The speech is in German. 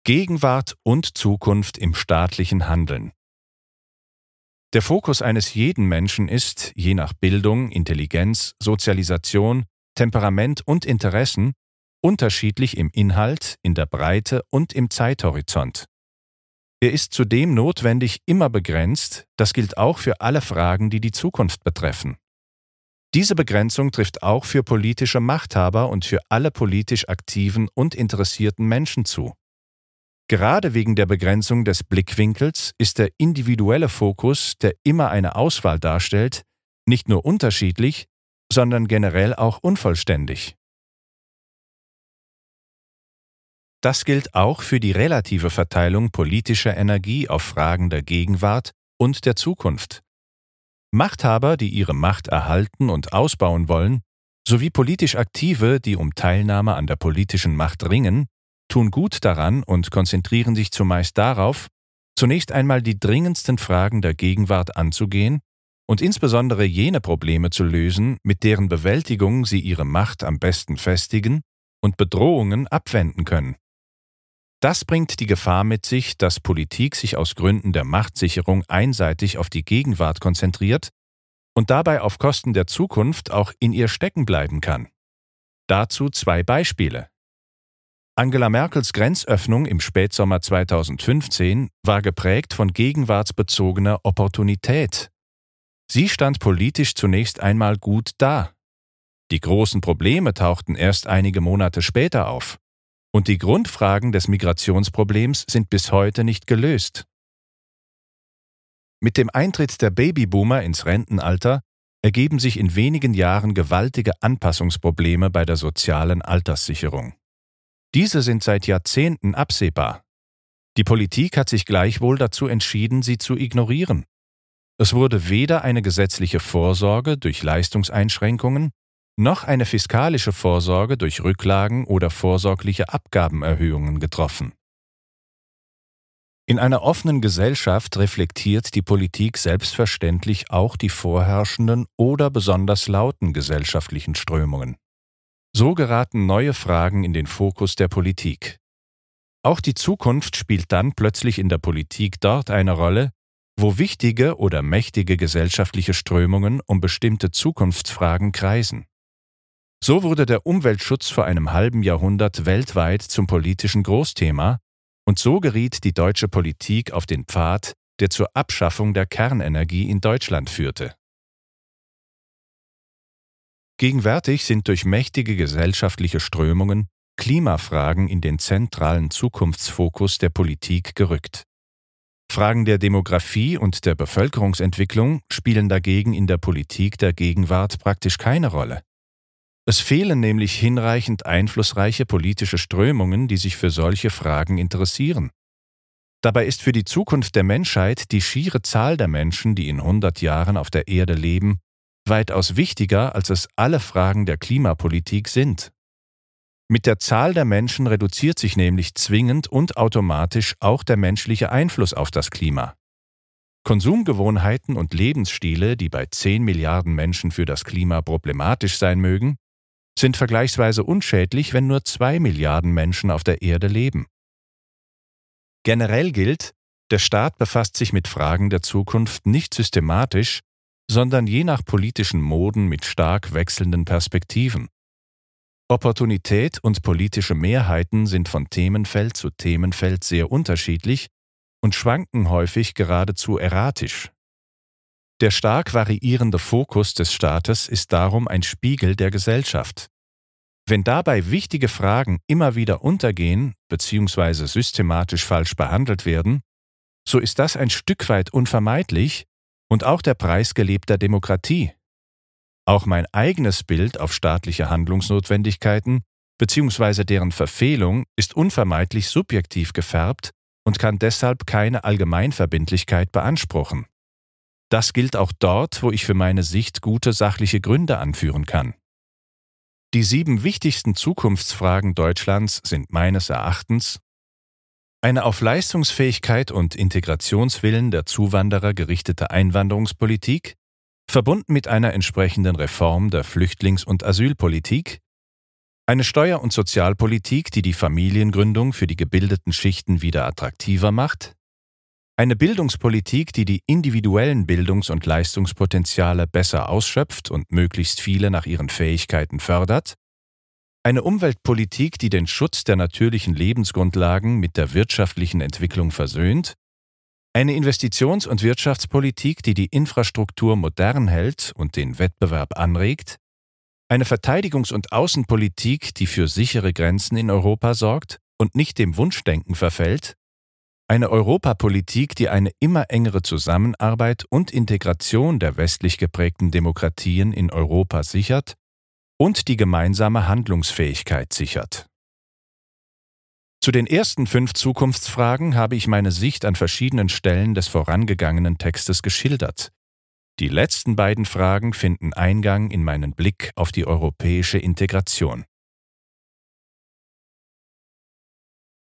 Gegenwart und Zukunft im staatlichen Handeln. Der Fokus eines jeden Menschen ist, je nach Bildung, Intelligenz, Sozialisation, Temperament und Interessen, unterschiedlich im Inhalt, in der Breite und im Zeithorizont. Er ist zudem notwendig immer begrenzt, das gilt auch für alle Fragen, die die Zukunft betreffen. Diese Begrenzung trifft auch für politische Machthaber und für alle politisch aktiven und interessierten Menschen zu. Gerade wegen der Begrenzung des Blickwinkels ist der individuelle Fokus, der immer eine Auswahl darstellt, nicht nur unterschiedlich, sondern generell auch unvollständig. Das gilt auch für die relative Verteilung politischer Energie auf Fragen der Gegenwart und der Zukunft. Machthaber, die ihre Macht erhalten und ausbauen wollen, sowie politisch Aktive, die um Teilnahme an der politischen Macht ringen, tun gut daran und konzentrieren sich zumeist darauf, zunächst einmal die dringendsten Fragen der Gegenwart anzugehen und insbesondere jene Probleme zu lösen, mit deren Bewältigung sie ihre Macht am besten festigen und Bedrohungen abwenden können. Das bringt die Gefahr mit sich, dass Politik sich aus Gründen der Machtsicherung einseitig auf die Gegenwart konzentriert und dabei auf Kosten der Zukunft auch in ihr stecken bleiben kann. Dazu 2 Beispiele. Angela Merkels Grenzöffnung im Spätsommer 2015 war geprägt von gegenwartsbezogener Opportunität. Sie stand politisch zunächst einmal gut da. Die großen Probleme tauchten erst einige Monate später auf. Und die Grundfragen des Migrationsproblems sind bis heute nicht gelöst. Mit dem Eintritt der Babyboomer ins Rentenalter ergeben sich in wenigen Jahren gewaltige Anpassungsprobleme bei der sozialen Alterssicherung. Diese sind seit Jahrzehnten absehbar. Die Politik hat sich gleichwohl dazu entschieden, sie zu ignorieren. Es wurde weder eine gesetzliche Vorsorge durch Leistungseinschränkungen noch eine fiskalische Vorsorge durch Rücklagen oder vorsorgliche Abgabenerhöhungen getroffen. In einer offenen Gesellschaft reflektiert die Politik selbstverständlich auch die vorherrschenden oder besonders lauten gesellschaftlichen Strömungen. So geraten neue Fragen in den Fokus der Politik. Auch die Zukunft spielt dann plötzlich in der Politik dort eine Rolle, wo wichtige oder mächtige gesellschaftliche Strömungen um bestimmte Zukunftsfragen kreisen. So wurde der Umweltschutz vor einem halben Jahrhundert weltweit zum politischen Großthema und so geriet die deutsche Politik auf den Pfad, der zur Abschaffung der Kernenergie in Deutschland führte. Gegenwärtig sind durch mächtige gesellschaftliche Strömungen Klimafragen in den zentralen Zukunftsfokus der Politik gerückt. Fragen der Demografie und der Bevölkerungsentwicklung spielen dagegen in der Politik der Gegenwart praktisch keine Rolle. Es fehlen nämlich hinreichend einflussreiche politische Strömungen, die sich für solche Fragen interessieren. Dabei ist für die Zukunft der Menschheit die schiere Zahl der Menschen, die in 100 Jahren auf der Erde leben, weitaus wichtiger, als es alle Fragen der Klimapolitik sind. Mit der Zahl der Menschen reduziert sich nämlich zwingend und automatisch auch der menschliche Einfluss auf das Klima. Konsumgewohnheiten und Lebensstile, die bei 10 Milliarden Menschen für das Klima problematisch sein mögen, sind vergleichsweise unschädlich, wenn nur 2 Milliarden Menschen auf der Erde leben. Generell gilt, der Staat befasst sich mit Fragen der Zukunft nicht systematisch, sondern je nach politischen Moden mit stark wechselnden Perspektiven. Opportunität und politische Mehrheiten sind von Themenfeld zu Themenfeld sehr unterschiedlich und schwanken häufig geradezu erratisch. Der stark variierende Fokus des Staates ist darum ein Spiegel der Gesellschaft. Wenn dabei wichtige Fragen immer wieder untergehen bzw. systematisch falsch behandelt werden, so ist das ein Stück weit unvermeidlich und auch der Preis gelebter Demokratie. Auch mein eigenes Bild auf staatliche Handlungsnotwendigkeiten bzw. deren Verfehlung ist unvermeidlich subjektiv gefärbt und kann deshalb keine Allgemeinverbindlichkeit beanspruchen. Das gilt auch dort, wo ich für meine Sicht gute sachliche Gründe anführen kann. Die 7 wichtigsten Zukunftsfragen Deutschlands sind meines Erachtens: eine auf Leistungsfähigkeit und Integrationswillen der Zuwanderer gerichtete Einwanderungspolitik, verbunden mit einer entsprechenden Reform der Flüchtlings- und Asylpolitik, Eine Steuer- und Sozialpolitik, die die Familiengründung für die gebildeten Schichten wieder attraktiver macht. Eine Bildungspolitik, die die individuellen Bildungs- und Leistungspotenziale besser ausschöpft und möglichst viele nach ihren Fähigkeiten fördert. Eine Umweltpolitik, die den Schutz der natürlichen Lebensgrundlagen mit der wirtschaftlichen Entwicklung versöhnt. Eine Investitions- und Wirtschaftspolitik, die die Infrastruktur modern hält und den Wettbewerb anregt. Eine Verteidigungs- und Außenpolitik, die für sichere Grenzen in Europa sorgt und nicht dem Wunschdenken verfällt. Eine Europapolitik, die eine immer engere Zusammenarbeit und Integration der westlich geprägten Demokratien in Europa sichert und die gemeinsame Handlungsfähigkeit sichert. Zu den ersten 5 Zukunftsfragen habe ich meine Sicht an verschiedenen Stellen des vorangegangenen Textes geschildert. Die letzten beiden Fragen finden Eingang in meinen Blick auf die europäische Integration.